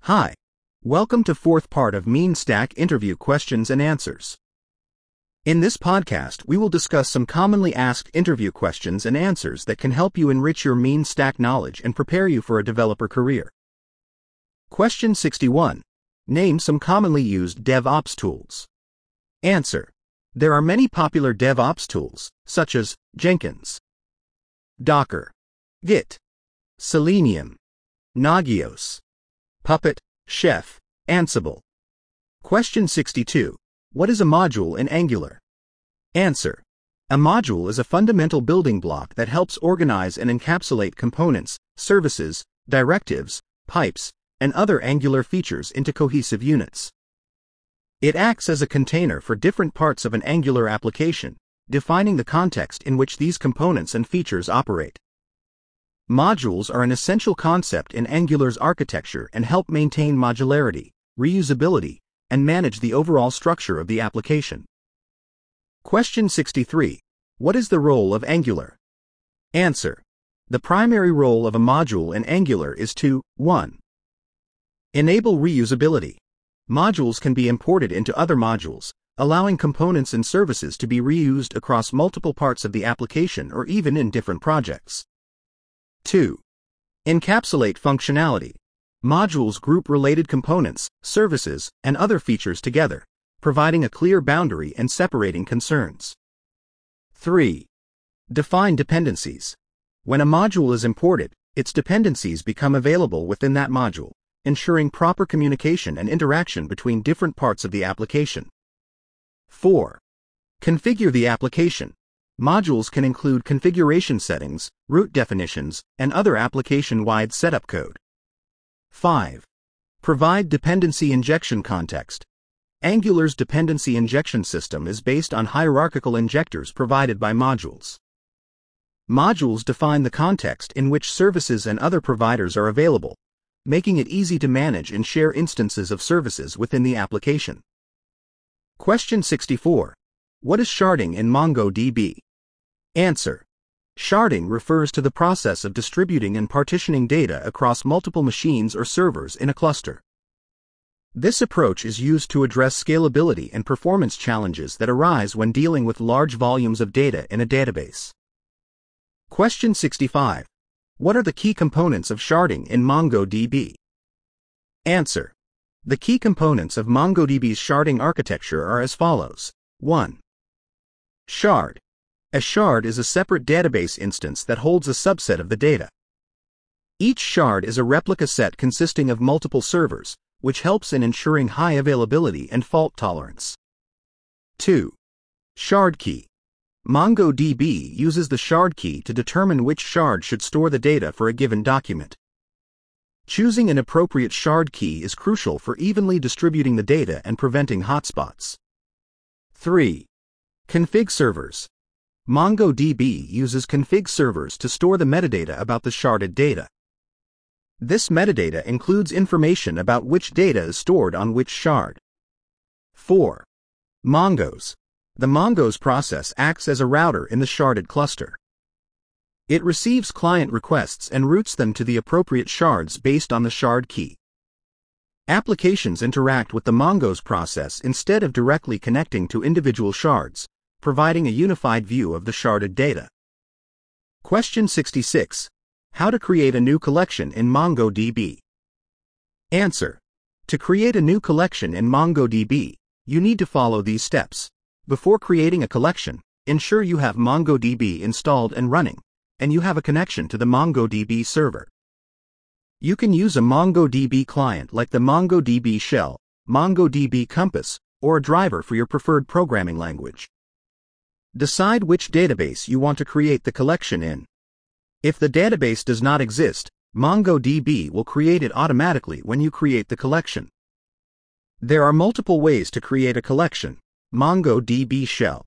Hi. Welcome to fourth part of MeanStack interview questions and answers. In this podcast, we will discuss some commonly asked interview questions and answers that can help you enrich your MeanStack knowledge and prepare you for a developer career. Question 61. Name some commonly used DevOps tools. Answer. There are many popular DevOps tools, such as Jenkins, Docker, Git, Selenium, Nagios, Puppet, Chef, Ansible. Question 62. What is a module in Angular? Answer. A module is a fundamental building block that helps organize and encapsulate components, services, directives, pipes, and other Angular features into cohesive units. It acts as a container for different parts of an Angular application, defining the context in which these components and features operate. Modules are an essential concept in Angular's architecture and help maintain modularity, reusability, and manage the overall structure of the application. Question 63. What is the role of Angular? Answer. The primary role of a module in Angular is to 1. Enable reusability. Modules can be imported into other modules, allowing components and services to be reused across multiple parts of the application or even in different projects. 2. Encapsulate functionality. Modules group related components, services, and other features together, providing a clear boundary and separating concerns. 3. Define dependencies. When a module is imported, its dependencies become available within that module, ensuring proper communication and interaction between different parts of the application. 4. Configure the application. Modules can include configuration settings, root definitions, and other application-wide setup code. 5. Provide dependency injection context. Angular's dependency injection system is based on hierarchical injectors provided by modules. Modules define the context in which services and other providers are available, making it easy to manage and share instances of services within the application. Question 64. What is sharding in MongoDB? Answer. Sharding refers to the process of distributing and partitioning data across multiple machines or servers in a cluster. This approach is used to address scalability and performance challenges that arise when dealing with large volumes of data in a database. Question 65. What are the key components of sharding in MongoDB? Answer. The key components of MongoDB's sharding architecture are as follows. 1. Shard. A shard is a separate database instance that holds a subset of the data. Each shard is a replica set consisting of multiple servers, which helps in ensuring high availability and fault tolerance. 2. Shard key. MongoDB uses the shard key to determine which shard should store the data for a given document. Choosing an appropriate shard key is crucial for evenly distributing the data and preventing hotspots. 3. Config servers. MongoDB uses config servers to store the metadata about the sharded data. This metadata includes information about which data is stored on which shard. 4. Mongos. The Mongos process acts as a router in the sharded cluster. It receives client requests and routes them to the appropriate shards based on the shard key. Applications interact with the Mongos process instead of directly connecting to individual shards, providing a unified view of the sharded data. Question 66. How to create a new collection in MongoDB? Answer. To create a new collection in MongoDB, you need to follow these steps. Before creating a collection, ensure you have MongoDB installed and running, and you have a connection to the MongoDB server. You can use a MongoDB client like the MongoDB shell, MongoDB Compass, or a driver for your preferred programming language. Decide which database you want to create the collection in. If the database does not exist, MongoDB will create it automatically when you create the collection. There are multiple ways to create a collection. MongoDB shell.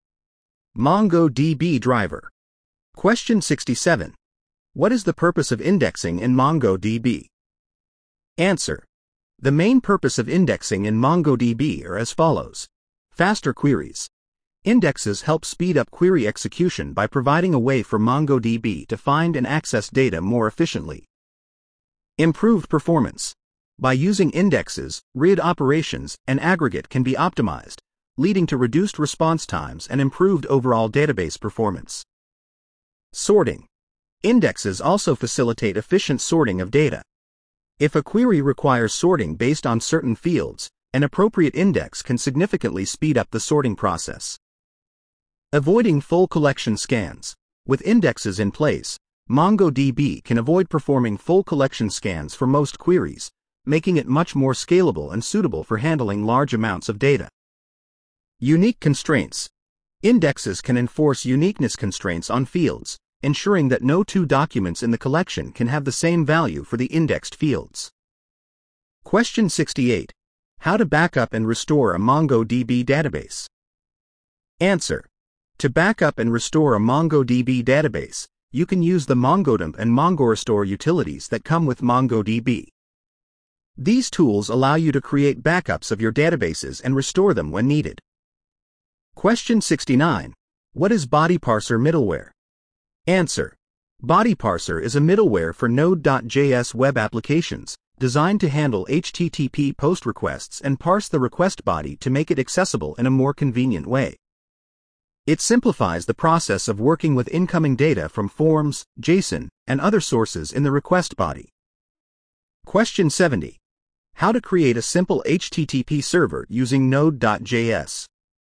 MongoDB driver. Question 67. What is the purpose of indexing in MongoDB? Answer. The main purpose of indexing in MongoDB are as follows. Faster queries. Indexes help speed up query execution by providing a way for MongoDB to find and access data more efficiently. Improved performance. By using indexes, RID operations and aggregate can be optimized, leading to reduced response times and improved overall database performance. Sorting. Indexes also facilitate efficient sorting of data. If a query requires sorting based on certain fields, an appropriate index can significantly speed up the sorting process. Avoiding full collection scans. With indexes in place, MongoDB can avoid performing full collection scans for most queries, making it much more scalable and suitable for handling large amounts of data. Unique constraints. Indexes can enforce uniqueness constraints on fields, ensuring that no two documents in the collection can have the same value for the indexed fields. Question 68. How to backup and restore a MongoDB database? Answer. To backup and restore a MongoDB database, you can use the MongoDump and MongoRestore utilities that come with MongoDB. These tools allow you to create backups of your databases and restore them when needed. Question 69. What is BodyParser middleware? Answer. BodyParser is a middleware for Node.js web applications, designed to handle HTTP POST requests and parse the request body to make it accessible in a more convenient way. It simplifies the process of working with incoming data from forms, JSON, and other sources in the request body. Question 70. How to create a simple HTTP server using Node.js?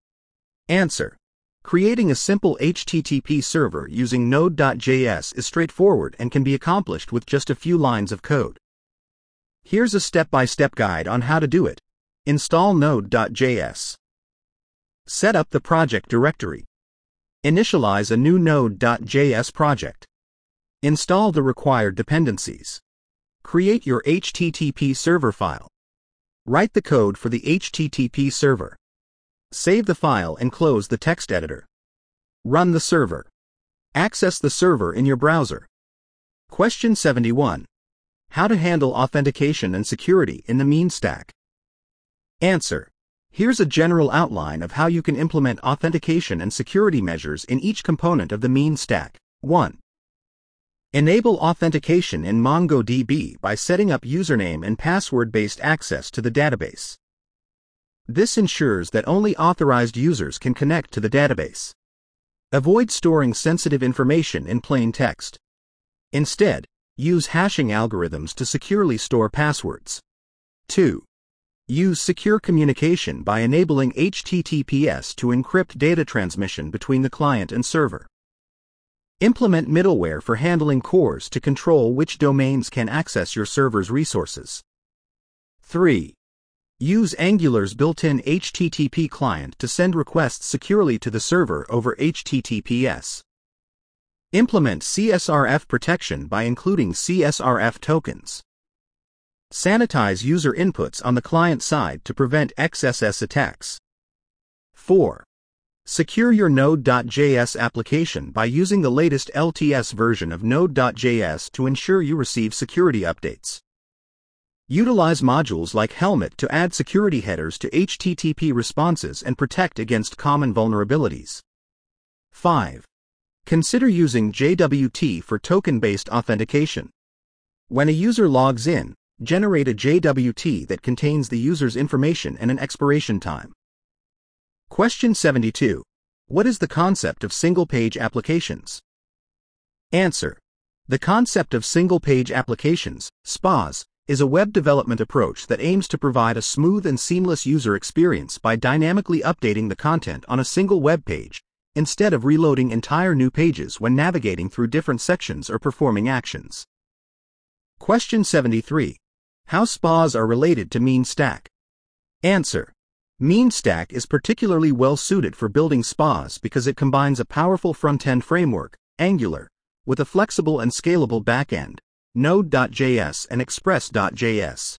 Answer. Creating a simple HTTP server using Node.js is straightforward and can be accomplished with just a few lines of code. Here's a step-by-step guide on how to do it. Install Node.js. Set up the project directory. Initialize a new Node.js project. Install the required dependencies. Create your HTTP server file. Write the code for the HTTP server. Save the file and close the text editor. Run the server. Access the server in your browser. Question 71. How to handle authentication and security in the MEAN stack? Answer. Here's a general outline of how you can implement authentication and security measures in each component of the MEAN stack. 1. Enable authentication in MongoDB by setting up username and password-based access to the database. This ensures that only authorized users can connect to the database. Avoid storing sensitive information in plain text. Instead, use hashing algorithms to securely store passwords. 2. Use secure communication by enabling HTTPS to encrypt data transmission between the client and server. Implement middleware for handling CORS to control which domains can access your server's resources. 3. Use Angular's built-in HTTP client to send requests securely to the server over HTTPS. Implement CSRF protection by including CSRF tokens. Sanitize user inputs on the client side to prevent XSS attacks. 4. Secure your Node.js application by using the latest LTS version of Node.js to ensure you receive security updates. Utilize modules like Helmet to add security headers to HTTP responses and protect against common vulnerabilities. 5. Consider using JWT for token-based authentication. When a user logs in, generate a JWT that contains the user's information and an expiration time. Question 72. What is the concept of single-page applications? Answer. The concept of single-page applications, SPAs, is a web development approach that aims to provide a smooth and seamless user experience by dynamically updating the content on a single web page, instead of reloading entire new pages when navigating through different sections or performing actions. Question 73. How SPAs are related to MEAN stack? Answer. MEAN stack is particularly well suited for building SPAs because it combines a powerful front-end framework, Angular, with a flexible and scalable back-end, Node.js and Express.js.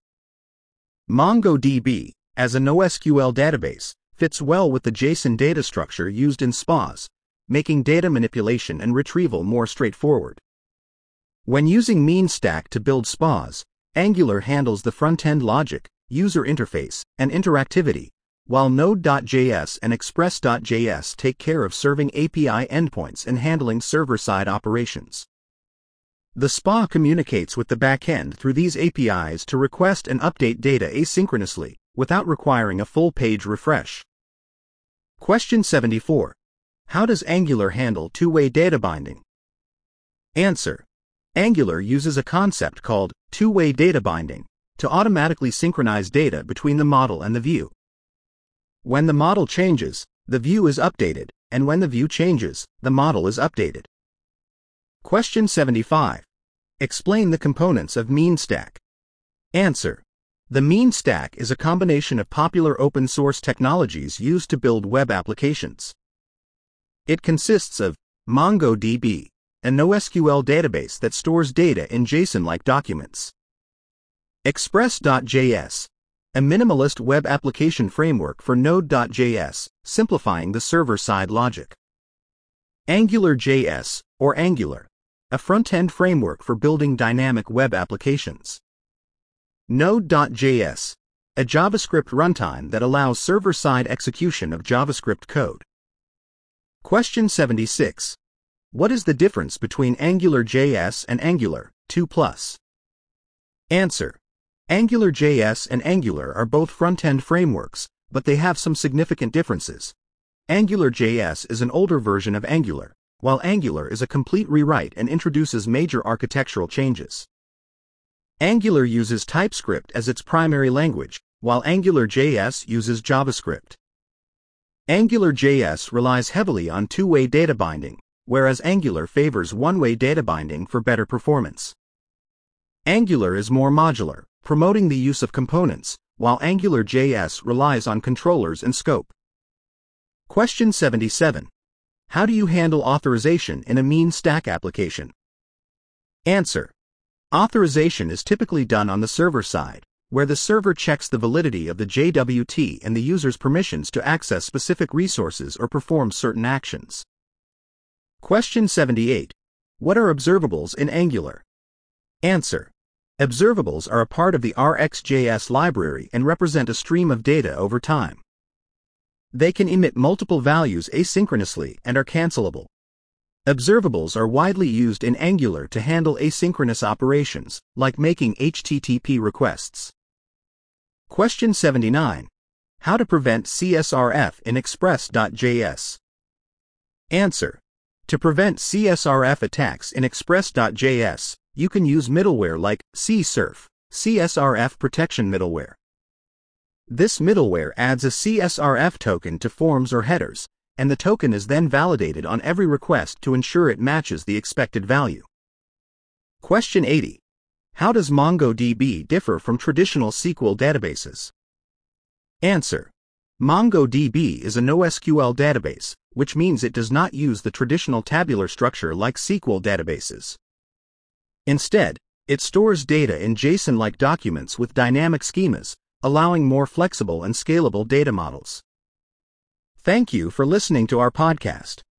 MongoDB, as a NoSQL database, fits well with the JSON data structure used in SPAs, making data manipulation and retrieval more straightforward. When using MEAN stack to build SPAs, Angular handles the front-end logic, user interface, and interactivity, while Node.js and Express.js take care of serving API endpoints and handling server-side operations. The SPA communicates with the backend through these APIs to request and update data asynchronously, without requiring a full page refresh. Question 74. How does Angular handle two-way data binding? Answer. Angular uses a concept called two-way data binding to automatically synchronize data between the model and the view. When the model changes, the view is updated, and when the view changes, the model is updated. Question 75. Explain the components of MeanStack. Answer. The MeanStack is a combination of popular open-source technologies used to build web applications. It consists of MongoDB, a NoSQL database that stores data in JSON-like documents; Express.js, a minimalist web application framework for Node.js, simplifying the server-side logic; AngularJS, or Angular, a front-end framework for building dynamic web applications; Node.js, a JavaScript runtime that allows server-side execution of JavaScript code. Question 76. What is the difference between AngularJS and Angular 2+? Answer. AngularJS and Angular are both front-end frameworks, but they have some significant differences. AngularJS is an older version of Angular, while Angular is a complete rewrite and introduces major architectural changes. Angular uses TypeScript as its primary language, while AngularJS uses JavaScript. AngularJS relies heavily on two-way data binding, whereas Angular favors one-way data binding for better performance. Angular is more modular, promoting the use of components, while AngularJS relies on controllers and scope. Question 77. How do you handle authorization in a MeanStack application? Answer. Authorization is typically done on the server side, where the server checks the validity of the JWT and the user's permissions to access specific resources or perform certain actions. Question 78. What are observables in Angular? Answer. Observables are a part of the RxJS library and represent a stream of data over time. They can emit multiple values asynchronously and are cancelable. Observables are widely used in Angular to handle asynchronous operations, like making HTTP requests. Question 79. How to prevent CSRF in Express.js? Answer. To prevent CSRF attacks in Express.js, you can use middleware like CSRF, CSRF Protection Middleware. This middleware adds a CSRF token to forms or headers, and the token is then validated on every request to ensure it matches the expected value. Question 80. How does MongoDB differ from traditional SQL databases? Answer. MongoDB is a NoSQL database, which means it does not use the traditional tabular structure like SQL databases. Instead, it stores data in JSON-like documents with dynamic schemas, allowing more flexible and scalable data models. Thank you for listening to our podcast.